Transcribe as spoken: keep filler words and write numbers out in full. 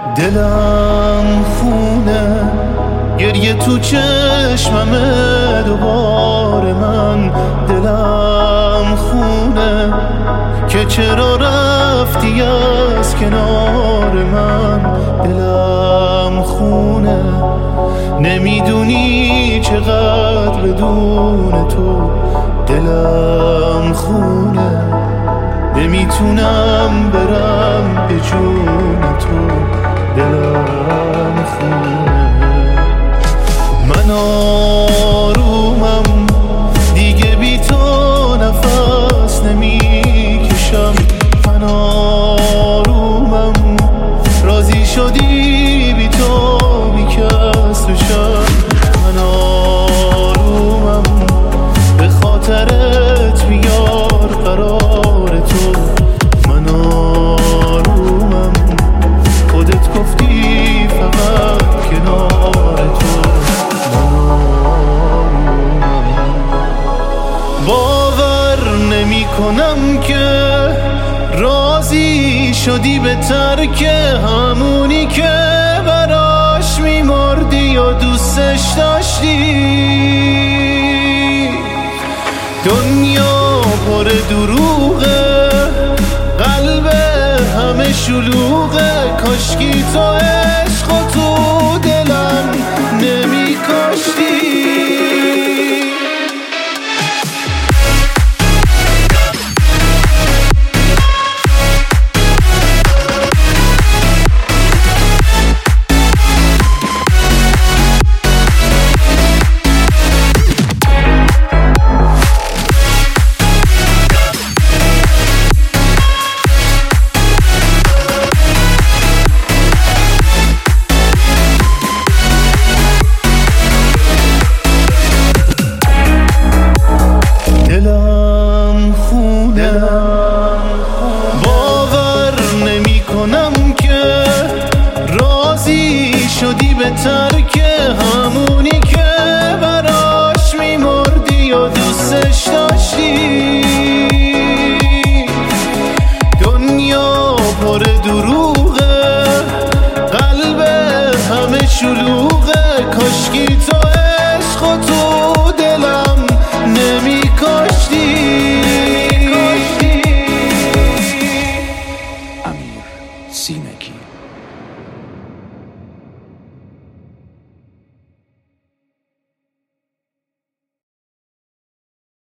دلم خونه، گریه تو چشممه دوباره من. دلم خونه که چرا رفتی از کنار من. دلم خونه نمیدونی چقدر بدون تو. دلم خونه نمیتونم برم به جون تو. دلم خونه من آرومم دیگه بی تو نفس نمیکشم. من آرومم راضی شدی بی تو بی کس بشم. من آرومم به خاطرت بیار قرار تو. من آرومم خودت گفتی فقط کنار تو. باور نمی کنم که راضی شدی به ترک همونی که براش میمردی یا دوستش داشتی. دنیا پر دروغه، قلب همه شلوغه، کاشکی تو عشق